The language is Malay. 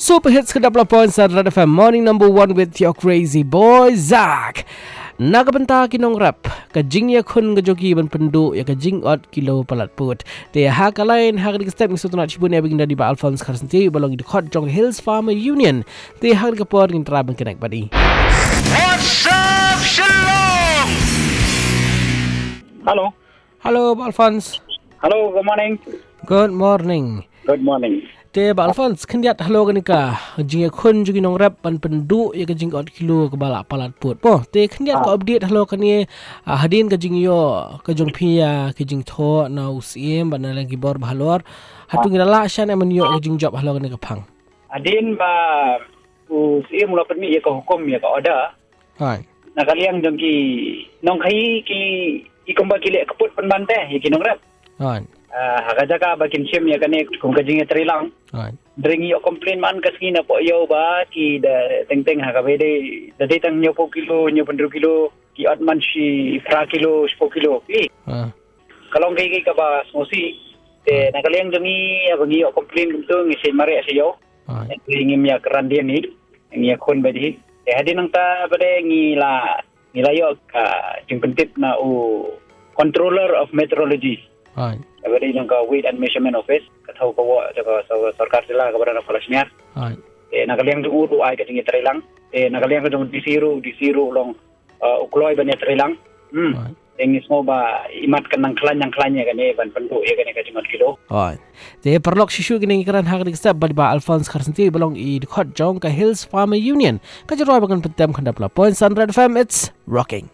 Super hits kedap lapon sa Red FM Morning number 1 with your crazy boy Zach. Nagabenta kinong rap kajing ya kun gajoki ban pendu ya kajing ot kilo palat put. Te ha kalain ha rig step misu tunat chibun ya bigin di ba Alphonse Karsanti balong di khot jong Hills Farmer Union. Te ha rig por ngin tra ban kenek badi. What's up, Shalom? Hello Alphonse. Hello, good morning. Good morning. Good morning. Te ba Alphonse kendiat halo ganika jing ya kun jugi nong rap ban pendu ya kajing ot kilo ke bala palat put. Po te kendiat ko update halo kani hadin kajing yo kajong pia kajing tho na usiem ban lagi bor balor hatu ngila shan eman yo kajing job halo ganika phang. Adin ba usiem mula permi ya ka hukum ya ka order. Hai. Nakaliang jong ki nong khai ki ikomba ki le kaput penbante ya ki nong rap. Hai. Hagaja ka bakin sim ya kane kung kajing ya trilang. Hai. Dring yo complain man kasgi na po yo ba ki da teng ha ka bede da ditang nyo po kilo nyo 15 kilo ki atman si fra kilo 10 kilo. Kalong kay ka ba smosi te nakaliang jong ya bangi yo complain gumto ngi sin mare sa yo. Hai. Ingin ya kerandian ni ngi kon bedi. Te hadin nang ta bade ngi yo ka jing pentit na controller of meteorology. Hai. Bade nang ka weight and measurement office ka thau ko jaga sarkar sila ka bada na palasniar. Hai. Nakaliang jong uru ay ka jing trilang. Nakaliang jong disiru long ukloy ban trilang. Engis mo ba imat kan nang klanyang kan ban pentu ya kan ka jing kilo. Hai. Te perlok shishu gini karan hak dik step ba Alphonse Karsanti belong i khot jong ka Hills Farmer Union. Ka jero bagan petem khandap la point Sun Red FM, it's rocking.